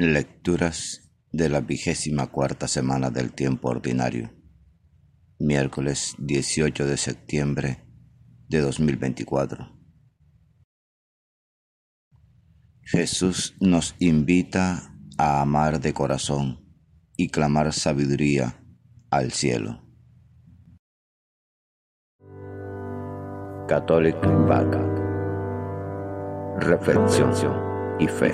Lecturas de la 24ª semana del tiempo ordinario, miércoles 18 de septiembre de 2024. Jesús nos invita a amar de corazón y clamar sabiduría al cielo. Catholic Back. Reflexión y fe.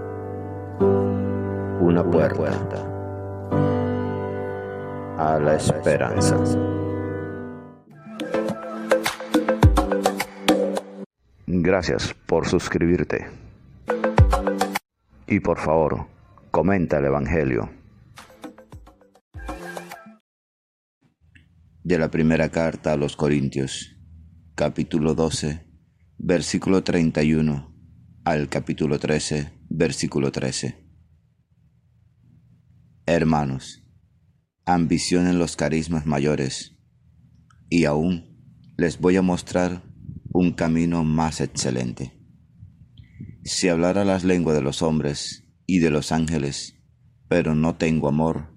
Una puerta a la esperanza. Gracias por suscribirte. Y por favor, comenta el Evangelio. De la primera carta a los Corintios, capítulo 12, versículo 31 al capítulo 13, versículo 13. Hermanos, ambicionen los carismas mayores, y aún les voy a mostrar un camino más excelente. Si hablara las lenguas de los hombres y de los ángeles, pero no tengo amor,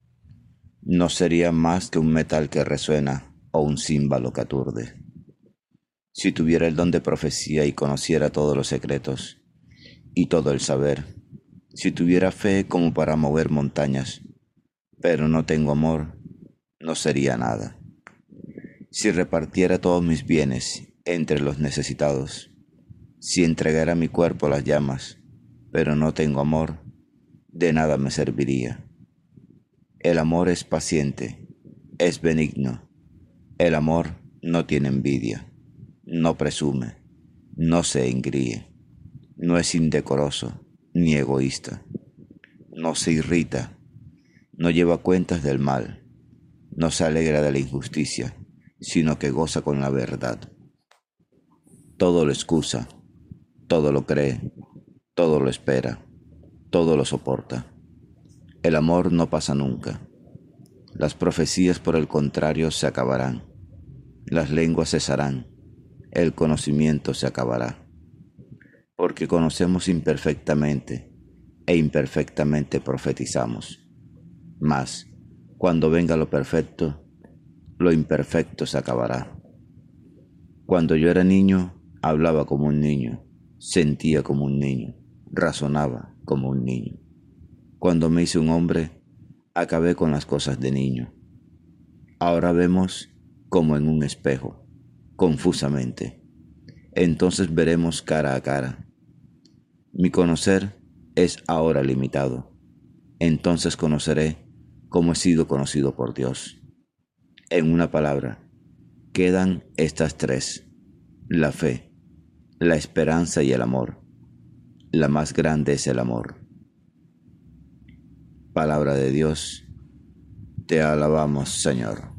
no sería más que un metal que resuena o un címbalo que aturde. Si tuviera el don de profecía y conociera todos los secretos y todo el saber, si tuviera fe como para mover montañas, pero no tengo amor, no sería nada. Si repartiera todos mis bienes entre los necesitados, si entregara mi cuerpo a las llamas, pero no tengo amor, de nada me serviría. El amor es paciente, es benigno. El amor no tiene envidia, no presume, no se engríe, no es indecoroso ni egoísta, no se irrita, no lleva cuentas del mal, no se alegra de la injusticia, sino que goza con la verdad. Todo lo excusa, todo lo cree, todo lo espera, todo lo soporta. El amor no pasa nunca. Las profecías, por el contrario, se acabarán. Las lenguas cesarán. El conocimiento se acabará. Porque conocemos imperfectamente e imperfectamente profetizamos. Mas, cuando venga lo perfecto, lo imperfecto se acabará. Cuando yo era niño, hablaba como un niño, sentía como un niño, razonaba como un niño. Cuando me hice un hombre, acabé con las cosas de niño. Ahora vemos como en un espejo, confusamente. Entonces veremos cara a cara. Mi conocer es ahora limitado. Entonces conoceré como he sido conocido por Dios. En una palabra, quedan estas tres: la fe, la esperanza y el amor. La más grande es el amor. Palabra de Dios, te alabamos, Señor.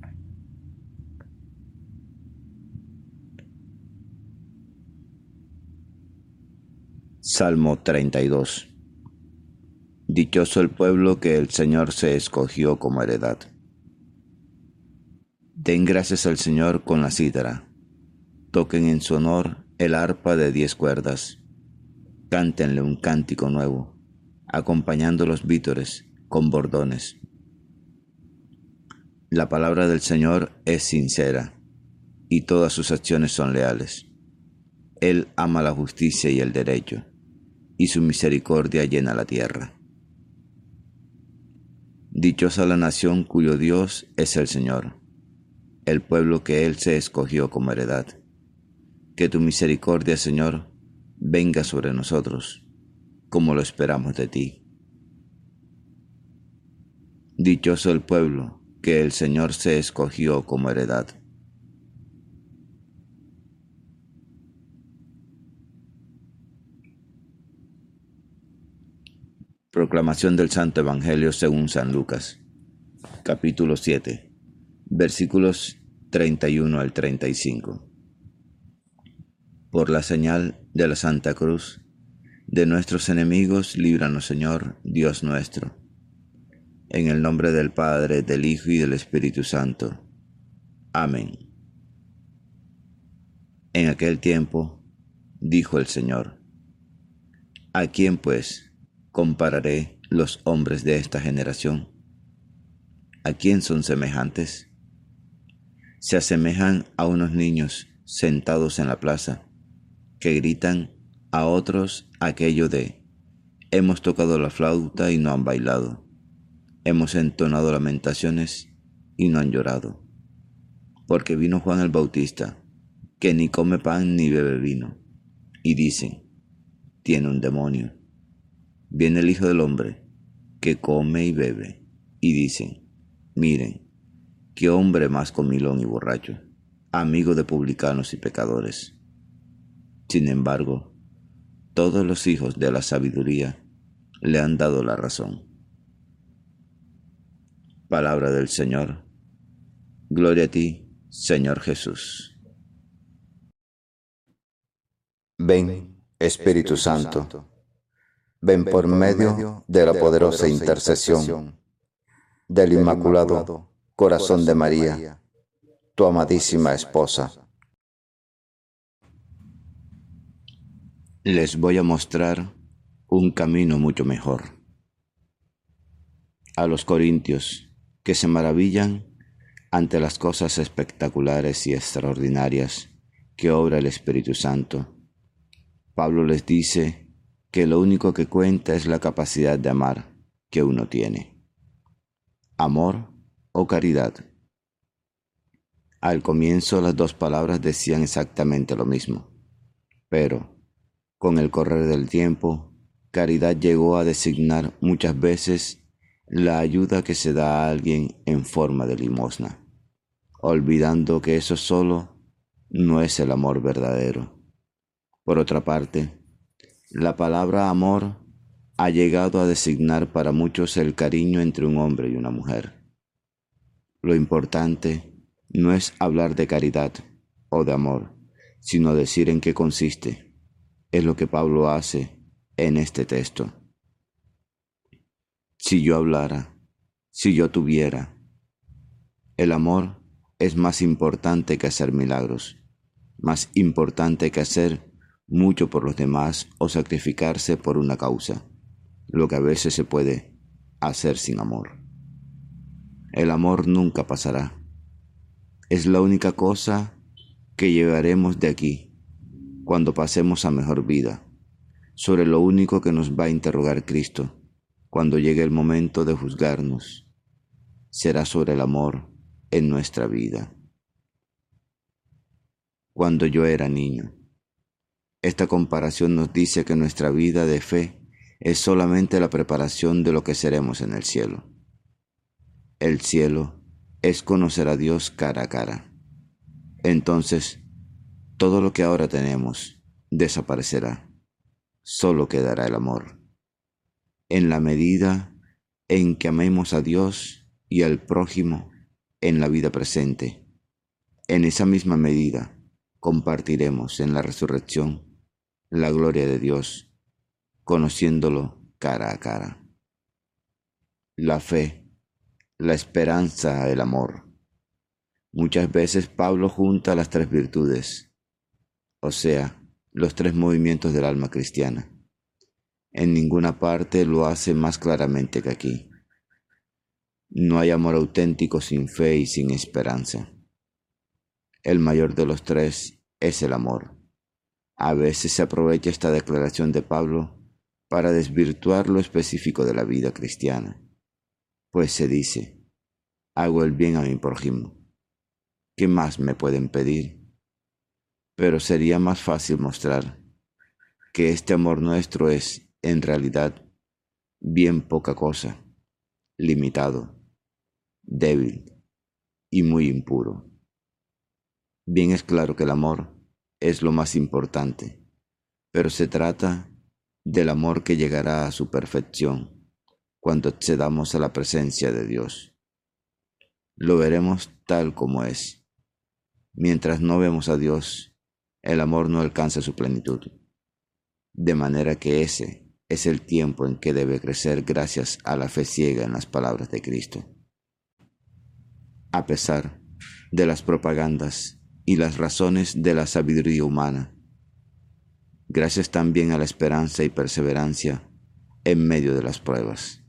Salmo 32. Dichoso el pueblo que el Señor se escogió como heredad. Den gracias al Señor con la cítara. Toquen en su honor el arpa de 10 cuerdas. Cántenle un cántico nuevo, acompañando los vítores con bordones. La palabra del Señor es sincera, y todas sus acciones son leales. Él ama la justicia y el derecho, y su misericordia llena la tierra. Dichosa la nación cuyo Dios es el Señor, el pueblo que Él se escogió como heredad. Que tu misericordia, Señor, venga sobre nosotros, como lo esperamos de ti. Dichoso el pueblo que el Señor se escogió como heredad. Proclamación del Santo Evangelio según San Lucas, capítulo 7, versículos 31 al 35. Por la señal de la Santa Cruz, de nuestros enemigos, líbranos, Señor, Dios nuestro. En el nombre del Padre, del Hijo y del Espíritu Santo. Amén. En aquel tiempo, dijo el Señor: ¿a quién, pues, compararé los hombres de esta generación? ¿A quién son semejantes? Se asemejan a unos niños sentados en la plaza, que gritan a otros aquello de: hemos tocado la flauta y no han bailado, hemos entonado lamentaciones y no han llorado. Porque vino Juan el Bautista, que ni come pan ni bebe vino, y dicen: tiene un demonio. Viene el Hijo del Hombre, que come y bebe, y dicen: miren, qué hombre más comilón y borracho, amigo de publicanos y pecadores. Sin embargo, todos los hijos de la sabiduría le han dado la razón. Palabra del Señor. Gloria a ti, Señor Jesús. Ven, Espíritu Santo, ven por medio de la poderosa intercesión del Inmaculado Corazón de María, tu amadísima esposa. Les voy a mostrar un camino mucho mejor. A los corintios, que se maravillan ante las cosas espectaculares y extraordinarias que obra el Espíritu Santo, Pablo les dice que lo único que cuenta es la capacidad de amar que uno tiene. Amor o caridad. Al comienzo las dos palabras decían exactamente lo mismo, pero con el correr del tiempo, caridad llegó a designar muchas veces la ayuda que se da a alguien en forma de limosna, olvidando que eso solo no es el amor verdadero. Por otra parte, la palabra amor ha llegado a designar para muchos el cariño entre un hombre y una mujer. Lo importante no es hablar de caridad o de amor, sino decir en qué consiste. Es lo que Pablo hace en este texto. Si yo hablara, si yo tuviera, el amor es más importante que hacer milagros, más importante que hacer mucho por los demás o sacrificarse por una causa, lo que a veces se puede hacer sin amor. El amor nunca pasará. Es la única cosa que llevaremos de aquí cuando pasemos a mejor vida, sobre lo único que nos va a interrogar Cristo cuando llegue el momento de juzgarnos. Será sobre el amor en nuestra vida. Cuando yo era niño. Esta comparación nos dice que nuestra vida de fe es solamente la preparación de lo que seremos en el cielo. El cielo es conocer a Dios cara a cara. Entonces, todo lo que ahora tenemos desaparecerá. Solo quedará el amor. En la medida en que amemos a Dios y al prójimo en la vida presente, en esa misma medida compartiremos en la resurrección la gloria de Dios, conociéndolo cara a cara. La fe, la esperanza, el amor. Muchas veces Pablo junta las tres virtudes, o sea, los tres movimientos del alma cristiana. En ninguna parte lo hace más claramente que aquí. No hay amor auténtico sin fe y sin esperanza. El mayor de los tres es el amor. A veces se aprovecha esta declaración de Pablo para desvirtuar lo específico de la vida cristiana, pues se dice: hago el bien a mi prójimo. ¿Qué más me pueden pedir? Pero sería más fácil mostrar que este amor nuestro es, en realidad, bien poca cosa, limitado, débil y muy impuro. Bien es claro que el amor es lo más importante, pero se trata del amor que llegará a su perfección cuando accedamos a la presencia de Dios. Lo veremos tal como es. Mientras no vemos a Dios, el amor no alcanza su plenitud, de manera que ese es el tiempo en que debe crecer gracias a la fe ciega en las palabras de Cristo. A pesar de las propagandas y las razones de la sabiduría humana, gracias también a la esperanza y perseverancia, en medio de las pruebas.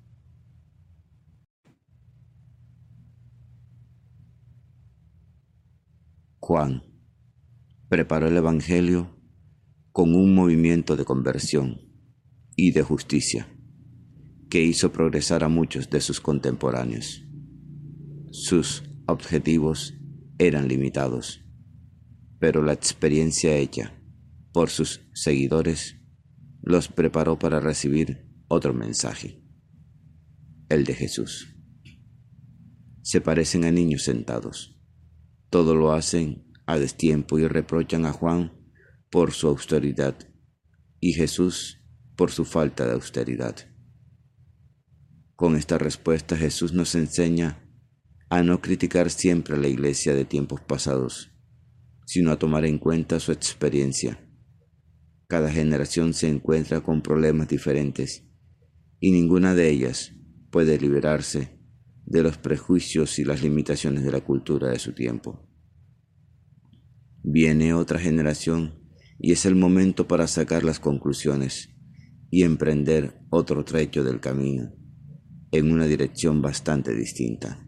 Juan preparó el Evangelio con un movimiento de conversión y de justicia que hizo progresar a muchos de sus contemporáneos. Sus objetivos eran limitados, pero la experiencia hecha por sus seguidores los preparó para recibir otro mensaje, el de Jesús. Se parecen a niños sentados. Todo lo hacen a destiempo y reprochan a Juan por su austeridad y Jesús por su falta de austeridad. Con esta respuesta Jesús nos enseña a no criticar siempre a la iglesia de tiempos pasados, sino a tomar en cuenta su experiencia. Cada generación se encuentra con problemas diferentes y ninguna de ellas puede liberarse de los prejuicios y las limitaciones de la cultura de su tiempo. Viene otra generación y es el momento para sacar las conclusiones y emprender otro trecho del camino en una dirección bastante distinta.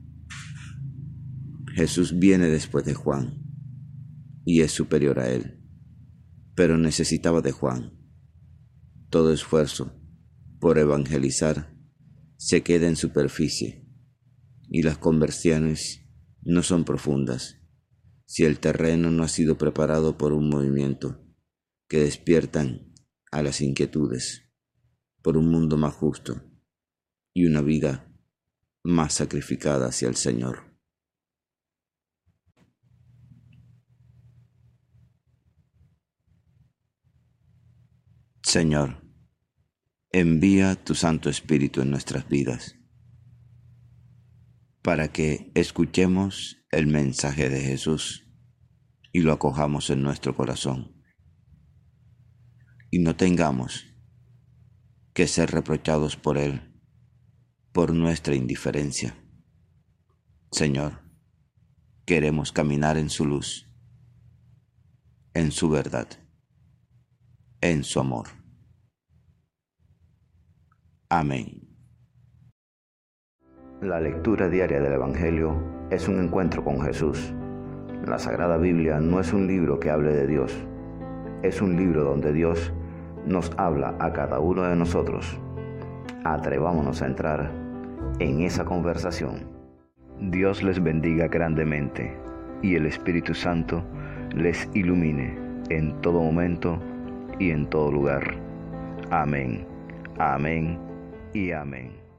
Jesús viene después de Juan y es superior a él, pero necesitaba de Juan. Todo esfuerzo por evangelizar se queda en superficie y las conversiones no son profundas si el terreno no ha sido preparado por un movimiento que despiertan a las inquietudes por un mundo más justo y una vida más sacrificada hacia el Señor. Señor, envía tu Santo Espíritu en nuestras vidas para que escuchemos el mensaje de Jesús y lo acojamos en nuestro corazón y no tengamos que ser reprochados por Él por nuestra indiferencia. Señor, queremos caminar en su luz, en su verdad, en su amor. Amén. La lectura diaria del Evangelio es un encuentro con Jesús. La Sagrada Biblia no es un libro que hable de Dios, es un libro donde Dios nos habla a cada uno de nosotros. Atrevámonos a entrar en esa conversación. Dios les bendiga grandemente y el Espíritu Santo les ilumine en todo momento y en todo lugar. Amén, amén y amén.